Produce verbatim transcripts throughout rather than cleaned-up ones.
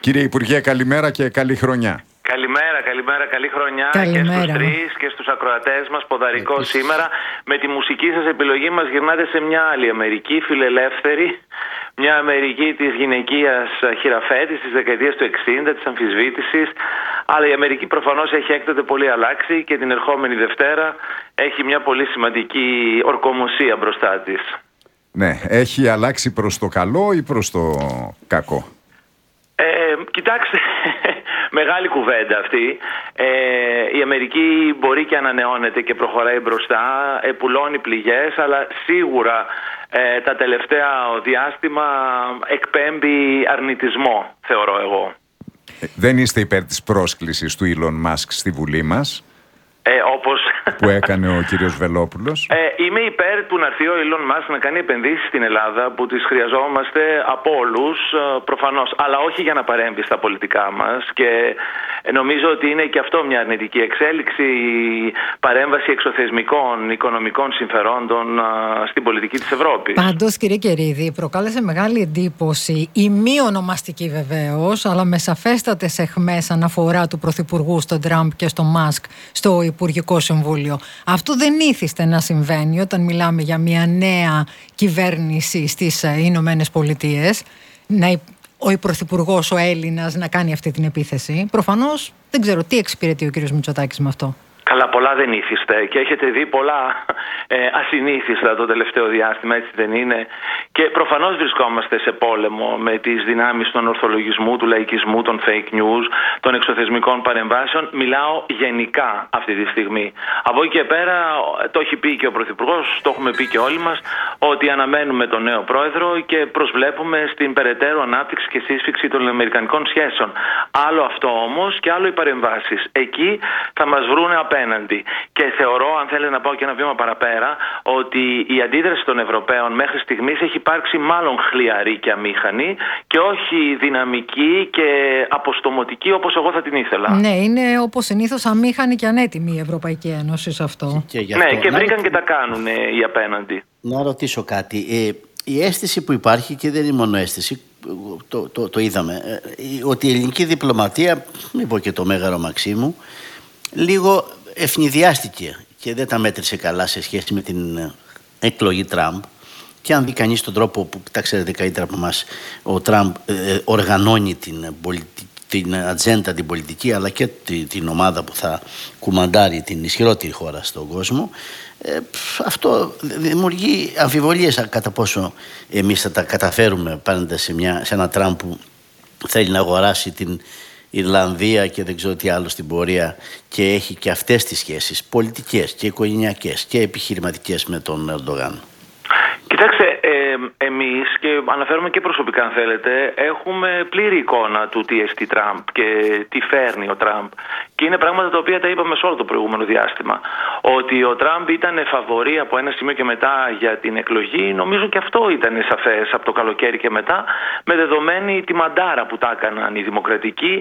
Κύριε Υπουργέ, καλημέρα και καλή χρονιά. Καλημέρα, καλημέρα, καλή χρονιά. Καλημέρα. Και στους τρεις και στους ακροατές μας. Ποδαρικό Επίσης. Σήμερα. Με τη μουσική σας επιλογή μας γυρνάτε σε μια άλλη Αμερική, φιλελεύθερη. Μια Αμερική της γυναικείας χειραφέτης της δεκαετίας του εξήντα, της αμφισβήτησης. Αλλά η Αμερική προφανώς έχει έκτοτε πολύ αλλάξει και την ερχόμενη Δευτέρα έχει μια πολύ σημαντική ορκομοσία μπροστά της. Ναι, έχει αλλάξει προς το καλό ή προς το κακό? Ε, κοιτάξτε, μεγάλη κουβέντα αυτή. Ε, η Αμερική μπορεί και ανανεώνεται και προχωράει μπροστά, επουλώνει πληγές, αλλά σίγουρα ε, τα τελευταία διάστημα εκπέμπει αρνητισμό, θεωρώ εγώ. Ε, δεν είστε υπέρ της πρόσκλησης του Elon Musk στη Βουλή μας? Ε, όπως... που έκανε ο κύριος Βελόπουλος. Ε, είμαι υπέρ του να έρθει ο Elon Musk να κάνει επενδύσεις στην Ελλάδα που τις χρειαζόμαστε από όλους, προφανώς, αλλά όχι για να παρέμβει στα πολιτικά μας, και νομίζω ότι είναι και αυτό μια αρνητική εξέλιξη, η παρέμβαση εξωθεσμικών οικονομικών συμφερόντων στην πολιτική της Ευρώπης. Πάντως, κύριε Κερίδη, προκάλεσε μεγάλη εντύπωση η μη ονομαστική βεβαίως, αλλά με σαφέστατες αιχμές αναφορά του Πρωθυπουργού στον Τραμπ και στον Μάσκ στο Υπουργικό Συμβούλιο. Αυτό δεν ήθιστε να συμβαίνει όταν μιλάμε για μια νέα κυβέρνηση στις Ηνωμένες Πολιτείες. Να, ο Πρωθυπουργός, ο Έλληνας, να κάνει αυτή την επίθεση. Προφανώς δεν ξέρω τι εξυπηρετεί ο κύριος Μητσοτάκης με αυτό. Καλά, πολλά δεν ήθιστε και έχετε δει πολλά ε, ασυνήθιστα το τελευταίο διάστημα, έτσι δεν είναι? Και προφανώς βρισκόμαστε σε πόλεμο με τις δυνάμεις των ορθολογισμού, του λαϊκισμού, των fake news, των εξωθεσμικών παρεμβάσεων. Μιλάω γενικά αυτή τη στιγμή. Από εκεί και πέρα, το έχει πει και ο Πρωθυπουργός, το έχουμε πει και όλοι μας, ότι αναμένουμε τον νέο πρόεδρο και προσβλέπουμε στην περαιτέρω ανάπτυξη και σύσφυξη των αμερικανικών σχέσεων. Άλλο αυτό όμως και άλλο οι παρεμβάσεις. Εκεί θα μας βρούνε απέναντι. Και θεωρώ, αν θέλετε να πάω και ένα βήμα παραπέρα, ότι η αντίδραση των Ευρωπαίων μέχρι στιγμής έχει υπάρξει μάλλον χλιαρή και αμήχανη και όχι δυναμική και αποστομωτική όπως εγώ θα την ήθελα. Ναι, είναι όπως συνήθως αμήχανη και ανέτοιμη η Ευρωπαϊκή Ένωση σε αυτό. Και, και αυτό, ναι, και βρήκαν και τα κάνουν οι απέναντι. Να ρωτήσω κάτι. Ε, η αίσθηση που υπάρχει, και δεν είναι μόνο αίσθηση, το, το, το είδαμε, ε, ότι η ελληνική διπλωματία, μην πω και το Μέγαρο Μαξίμου, λίγο ευνηδιάστηκε και δεν τα μέτρησε καλά σε σχέση με την εκλογή Τραμπ. Και αν δει κανείς τον τρόπο που, τα ξέρετε καλύτερα από εμάς, ο Τραμπ ε, οργανώνει την, πολιτι... την ατζέντα, την πολιτική, αλλά και την, την ομάδα που θα κουμαντάρει την ισχυρότερη χώρα στον κόσμο, ε, αυτό δημιουργεί αμφιβολίες κατά πόσο εμείς θα τα καταφέρουμε πάντα σε, μια, σε ένα Τραμπ που θέλει να αγοράσει την Ιρλανδία και δεν ξέρω τι άλλο στην πορεία, και έχει και αυτές τις σχέσεις πολιτικές και οικογενειακές και επιχειρηματικές με τον Ερντογάν. Κοιτάξτε, ε, εμείς, και αναφέρομαι και προσωπικά αν θέλετε, έχουμε πλήρη εικόνα του τι εστί Τραμπ και τι φέρνει ο Τραμπ. Και είναι πράγματα τα οποία τα είπαμε σε όλο το προηγούμενο διάστημα. Ότι ο Τραμπ ήταν φαβορί από ένα σημείο και μετά για την εκλογή, νομίζω και αυτό ήταν σαφές από το καλοκαίρι και μετά, με δεδομένη τη μαντάρα που τα έκαναν οι δημοκρατικοί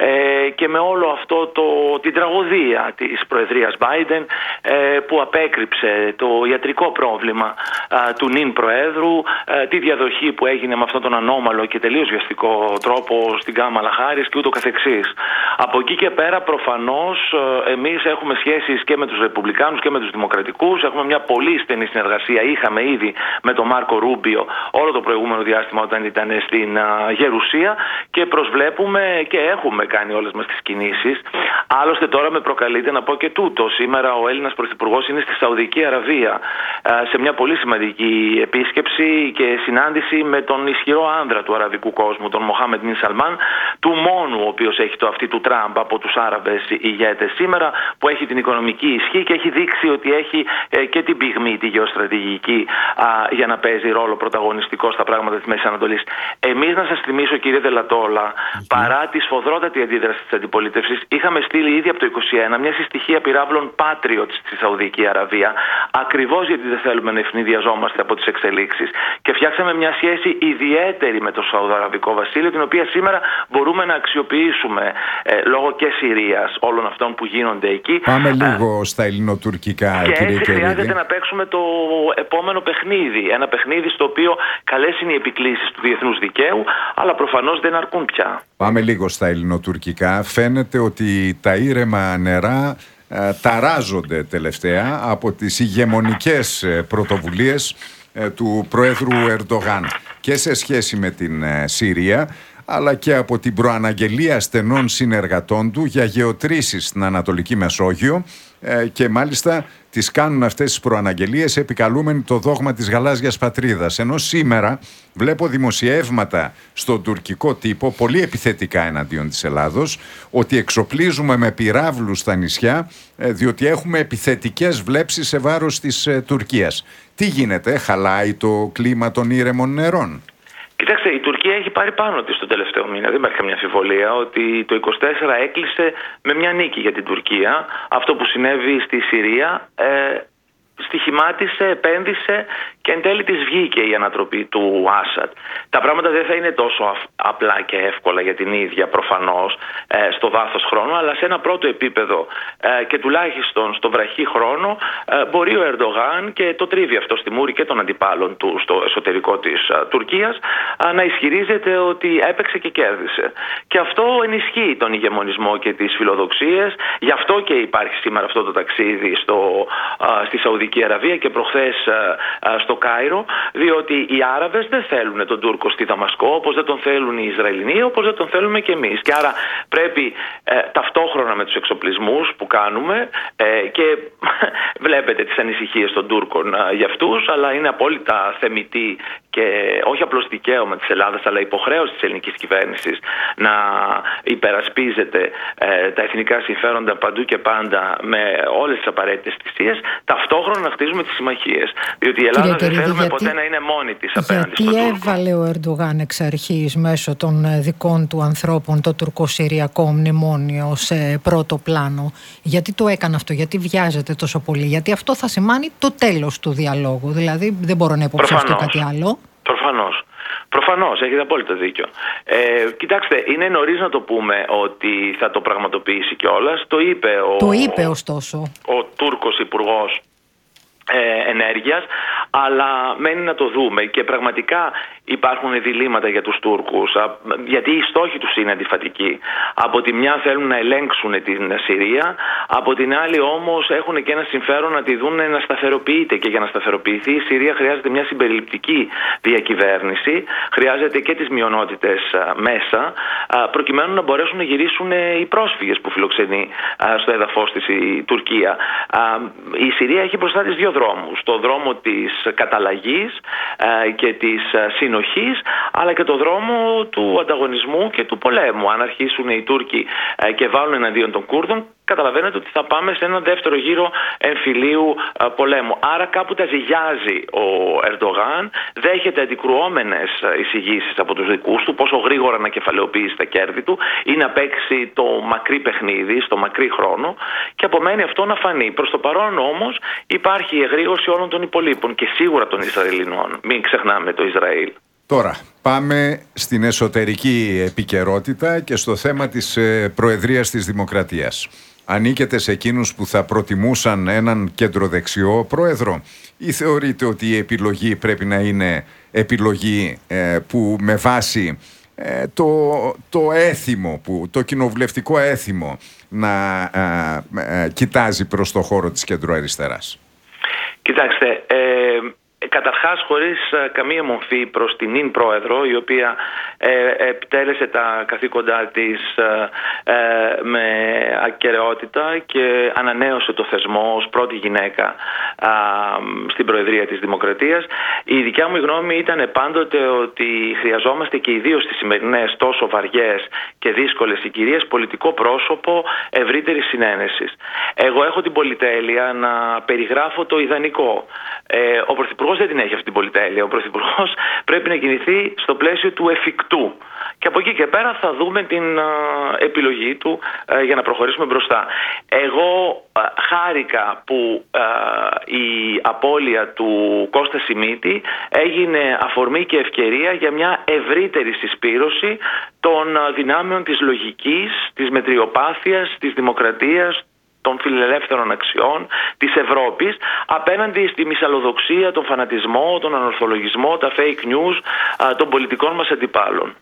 ε, και με όλο αυτό το, την τραγωδία της προεδρίας Biden ε, που απέκρυψε το ιατρικό πρόβλημα ε, του νυν Προέδρου, ε, τη διαδοχή που έγινε με αυτόν τον ανώμαλο και τελείως βιαστικό τρόπο στην Κάμαλα Χάρις και ούτω καθεξής. Από εκεί και πέρα προφανώς εμείς έχουμε σχέσεις και με τους Ρεπουμπλικάνους και με τους Δημοκρατικούς. Έχουμε μια πολύ στενή συνεργασία. Είχαμε ήδη με τον Μάρκο Ρούμπιο όλο το προηγούμενο διάστημα όταν ήταν στην uh, Γερουσία, και προσβλέπουμε και έχουμε κάνει όλες μας τις κινήσεις. Άλλωστε τώρα με προκαλείται να πω και τούτο. Σήμερα ο Έλληνας Πρωθυπουργός είναι στη Σαουδική Αραβία uh, σε μια πολύ σημαντική επίσκεψη και συνάντηση με τον ισχυρό άνδρα του αραβικού κόσμου, τον Μοχάμεντ Μπιν Σαλμάν, του μόνου ο οποίος έχει το αυτί του Τραμπ από τους Άραβες ηγέτες σήμερα, που έχει την οικονομική ισχύ και έχει δείξει ότι έχει ε, και την πυγμή, τη γεωστρατηγική, α, για να παίζει ρόλο πρωταγωνιστικό στα πράγματα της Μέσης Ανατολής. Εμείς, να σας θυμίσω, κύριε Δελατόλα, mm-hmm. παρά τη σφοδρότατη αντίδραση της αντιπολίτευσης, είχαμε στείλει ήδη από το είκοσι ένα μια συστοιχία πυράβλων Patriot στη Σαουδική Αραβία, ακριβώς γιατί δεν θέλουμε να ευνηδιαζόμαστε από τις εξελίξεις. Και φτιάξαμε μια σχέση ιδιαίτερη με το Σαουδαραβικό Βασίλειο, την οποία σήμερα μπορούμε μπορούμε να αξιοποιήσουμε ε, λόγω και Συρίας όλων αυτών που γίνονται εκεί. Πάμε λίγο στα ελληνοτουρκικά, και κύριε έτσι χρειάζεται Κερίδη. να παίξουμε το επόμενο παιχνίδι. Ένα παιχνίδι στο οποίο καλές είναι οι επικλήσεις του διεθνούς δικαίου, αλλά προφανώς δεν αρκούν πια. Πάμε λίγο στα ελληνοτουρκικά. Φαίνεται ότι τα ήρεμα νερά ε, ταράζονται τελευταία από τις ηγεμονικές ε, πρωτοβουλίες ε, του Προέδρου Ερντογάν και σε σχέση με την ε, Συρία, αλλά και από την προαναγγελία στενών συνεργατών του για γεωτρήσεις στην Ανατολική Μεσόγειο, ε, και μάλιστα τις κάνουν αυτές τις προαναγγελίες επικαλούμενοι το δόγμα της γαλάζιας πατρίδας. Ενώ σήμερα βλέπω δημοσιεύματα στον τουρκικό τύπο πολύ επιθετικά εναντίον της Ελλάδος, ότι εξοπλίζουμε με πυράβλους στα νησιά ε, διότι έχουμε επιθετικές βλέψεις σε βάρος της ε, Τουρκίας. Τι γίνεται, χαλάει το κλίμα των ήρεμων νερών? Κοιτάξτε, η Τουρκία έχει πάρει πάνω της το τελευταίο μήνα. Δεν υπάρχει καμία αμφιβολία ότι το είκοσι τέσσερα έκλεισε με μια νίκη για την Τουρκία. Αυτό που συνέβη στη Συρία ε, στοιχημάτισε, επένδυσε και εν τέλει της βγήκε η ανατροπή του Άσαντ. Τα πράγματα δεν θα είναι τόσο απλά και εύκολα για την ίδια προφανώς ε, στο βάθος χρόνου, αλλά σε ένα πρώτο επίπεδο ε, και τουλάχιστον στο βραχή χρόνο ε, μπορεί ο Ερντογάν, και το τρίβει αυτό στη μούρη και των αντιπάλων του στο εσωτερικό της ε, Τουρκίας, ε, να ισχυρίζεται ότι έπαιξε και κέρδισε. Και αυτό ενισχύει τον ηγεμονισμό και τις φιλοδοξίες. Γι' αυτό και υπάρχει σήμερα αυτό το ταξίδι στο, ε, στη Σαουδική Αραβία και προχθές ε, ε, στο Κάιρο, διότι οι Άραβες δεν θέλουν τον Τούρκο στη Δαμασκό όπως δεν τον θέλουν οι Ισραηλινοί, όπως δεν τον θέλουμε και εμείς. Και άρα πρέπει ε, ταυτόχρονα με τους εξοπλισμούς που κάνουμε ε, και βλέπετε τις ανησυχίες των Τούρκων ε, για αυτούς, αλλά είναι απόλυτα θεμιτή και όχι απλώς δικαίωμα της Ελλάδας, αλλά υποχρέωση της ελληνικής κυβέρνησης να υπερασπίζεται ε, τα εθνικά συμφέροντα παντού και πάντα με όλες τις απαραίτητες θυσίες, ταυτόχρονα να χτίζουμε τις συμμαχίες. Διότι η Ελλάδα δεν θέλουμε γιατί, ποτέ να είναι μόνη της απέναντι στον Τούρκο. Γιατί έβαλε ο Ερντογάν εξ αρχής μέσω των δικών του ανθρώπων το τουρκο-συριακό μνημόνιο σε πρώτο πλάνο? Γιατί το έκανε αυτό, γιατί βιάζεται τόσο πολύ? Γιατί αυτό θα σημάνει το τέλος του διαλόγου. Δηλαδή δεν μπορώ να υποψιαστώ κάτι άλλο. Προφανώς. Προφανώς, έχετε απόλυτο δίκιο. Ε, κοιτάξτε, είναι νωρίς να το πούμε ότι θα το πραγματοποιήσει κιόλας. Το είπε ο, το είπε ωστόσο ο Τούρκος Υπουργός ε, Ενέργειας, αλλά μένει να το δούμε και πραγματικά υπάρχουν διλήμματα για τους Τούρκους, γιατί οι στόχοι τους είναι αντιφατικοί. Από τη μια θέλουν να ελέγξουν την Συρία, από την άλλη όμως έχουν και ένα συμφέρον να τη δουν να σταθεροποιείται, και για να σταθεροποιηθεί η Συρία χρειάζεται μια συμπεριληπτική διακυβέρνηση, χρειάζεται και τις μειονότητες μέσα, προκειμένου να μπορέσουν να γυρίσουν οι πρόσφυγες που φιλοξενεί στο έδαφος της η Τουρκία. Η Συρία έχει μπροστά της δύο δρόμους, το δρόμο της καταλλαγής και της συνοχής, αλλά και το δρόμο του ανταγωνισμού και του πολέμου. Αν αρχίσουν οι Τούρκοι ε, και βάλουν εναντίον των Κούρδων, καταλαβαίνετε ότι θα πάμε σε ένα δεύτερο γύρο εμφυλίου ε, πολέμου. Άρα κάπου τα ζυγιάζει ο Ερντογάν, δέχεται αντικρουόμενες εισηγήσεις από τους δικούς του, πόσο γρήγορα να κεφαλαιοποιήσει τα κέρδη του ή να παίξει το μακρύ παιχνίδι, στο μακρύ χρόνο, και απομένει αυτό να φανεί. Προς το παρόν όμως υπάρχει η εγρήγορση όλων των υπολείπων και σίγουρα των Ισραηλινών. Μην ξεχνάμε το Ισραήλ. Τώρα πάμε στην εσωτερική επικαιρότητα και στο θέμα της ε, Προεδρίας της Δημοκρατίας. Ανήκετε σε εκείνους που θα προτιμούσαν έναν κεντροδεξιό πρόεδρο, ή θεωρείτε ότι η επιλογή πρέπει να είναι επιλογή ε, που με βάση ε, το, το έθιμο, που, το κοινοβουλευτικό έθιμο να ε, ε, κοιτάζει προς το χώρο της κεντροαριστεράς? Κοιτάξτε, ε, καταρχάς χωρίς καμία μορφή προς την νυν πρόεδρο, η οποία ε, επιτέλεσε τα καθήκοντά της ε, με ακεραιότητα και ανανέωσε το θεσμό ως πρώτη γυναίκα ε, στην Προεδρία της Δημοκρατίας. Η δικιά μου γνώμη ήταν πάντοτε ότι χρειαζόμαστε, και ιδίως στις σημερινές τόσο βαριές και δύσκολες συγκυρίες, πολιτικό πρόσωπο ευρύτερης συνένεσης. Εγώ έχω την πολυτέλεια να περιγράφω το ιδανικό. Ε, ο Πρωθυπουργός δεν την έχει αυτή την πολυτέλεια. Ο Πρωθυπουργός πρέπει να κινηθεί στο πλαίσιο του εφικτού. Και από εκεί και πέρα θα δούμε την α, επιλογή του α, για να προχωρήσουμε μπροστά. Εγώ α, χάρηκα που α, η απώλεια του Κώστα Σιμίτη έγινε αφορμή και ευκαιρία για μια ευρύτερη συσπήρωση των α, δυνάμεων της λογικής, της μετριοπάθειας, της δημοκρατίας, των φιλελεύθερων αξιών, της Ευρώπης, απέναντι στη μυσαλλοδοξία, τον φανατισμό, τον ανορθολογισμό, τα fake news α, των πολιτικών μας αντιπάλων.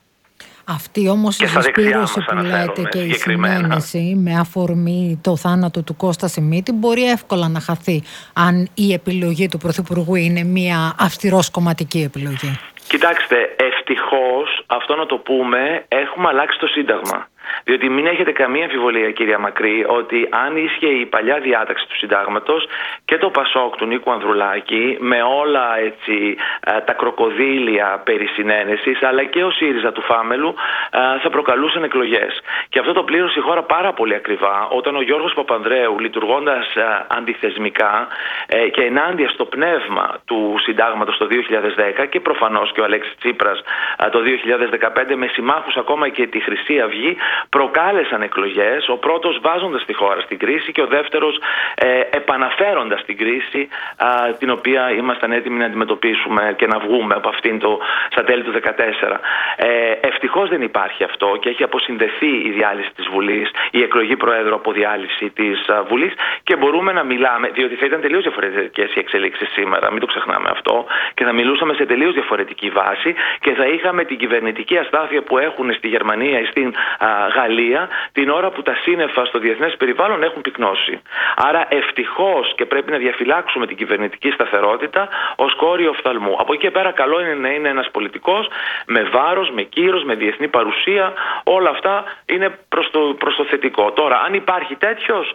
Αυτή όμως η συσπήρωση που λέτε και η συνένεση με αφορμή το θάνατο του Κώστα Σιμίτη μπορεί εύκολα να χαθεί αν η επιλογή του Πρωθυπουργού είναι μια αυστηρός κομματική επιλογή. Κοιτάξτε, ευτυχώς, αυτό να το πούμε, έχουμε αλλάξει το Σύνταγμα. Διότι μην έχετε καμία αμφιβολία, κυρία Μακρύ, ότι αν ίσχυε η παλιά διάταξη του Συντάγματος και το Πασόκ του Νίκου Ανδρουλάκη, με όλα έτσι τα κροκοδίλια περί συνένεσης, αλλά και ο ΣΥΡΙΖΑ του Φάμελου, θα προκαλούσαν εκλογές. Και αυτό το πλήρωσε η χώρα πάρα πολύ ακριβά, όταν ο Γιώργος Παπανδρέου, λειτουργώντας αντιθεσμικά και ενάντια στο πνεύμα του Συντάγματος το δύο χιλιάδες δέκα, και προφανώς και ο Αλέξης Τσίπρας το δύο χιλιάδες δεκαπέντε, με συμμάχους ακόμα και τη Χρυσή Αυγή, προκάλεσαν εκλογές, ο πρώτος βάζοντας τη χώρα στην κρίση και ο δεύτερος ε, επαναφέροντας την κρίση α, την οποία ήμασταν έτοιμοι να αντιμετωπίσουμε και να βγούμε από αυτήν το, στα τέλη του δύο χιλιάδες δεκατέσσερα. Ε, ευτυχώς δεν υπάρχει αυτό και έχει αποσυνδεθεί η διάλυση της Βουλής, η εκλογή Προέδρου από διάλυση της α, Βουλής, και μπορούμε να μιλάμε, διότι θα ήταν τελείως διαφορετικές οι εξελίξεις σήμερα, μην το ξεχνάμε αυτό, και θα μιλούσαμε σε τελείως διαφορετική βάση και θα είχαμε την κυβερνητική αστάθεια που έχουν στη Γερμανία ή στην α, Γαλλία την ώρα που τα σύννεφα στο διεθνές περιβάλλον έχουν πυκνώσει. Άρα ευτυχώς, και πρέπει να διαφυλάξουμε την κυβερνητική σταθερότητα ως κόριο οφθαλμού. Από εκεί και πέρα καλό είναι να είναι ένας πολιτικός με βάρος, με κύρος, με διεθνή παρουσία. Όλα αυτά είναι προς το, προς το θετικό. Τώρα, αν υπάρχει τέτοιος,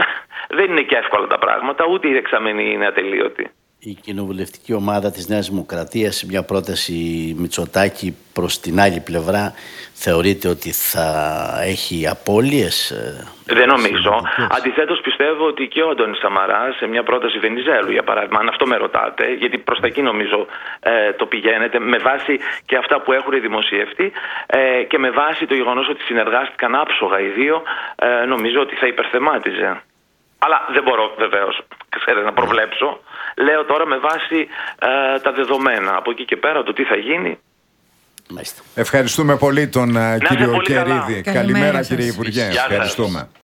δεν είναι και εύκολα τα πράγματα, ούτε η δεξαμενή είναι ατελείωτη. Η κοινοβουλευτική ομάδα της Νέας Δημοκρατίας, μια πρόταση Μητσοτάκη προς την άλλη πλευρά, θεωρείτε ότι θα έχει απώλειες? Δεν νομίζω. Αντιθέτως πιστεύω ότι και ο Αντώνης Σαμαράς σε μια πρόταση Βενιζέλου, για παράδειγμα, αν αυτό με ρωτάτε, γιατί προς τα εκεί νομίζω ε, το πηγαίνετε, με βάση και αυτά που έχουν δημοσιευτεί ε, και με βάση το γεγονός ότι συνεργάστηκαν άψογα οι δύο, ε, νομίζω ότι θα υπερθεμάτιζε. Αλλά δεν μπορώ βεβαίως, ξέρετε, να προβλέψω. Λέω τώρα με βάση ε, τα δεδομένα. Από εκεί και πέρα το τι θα γίνει. Ευχαριστούμε πολύ τον uh, κύριο Κερίδη. Καλημέρα, Καλημέρα κύριε Υπουργέ. Ευχαριστούμε.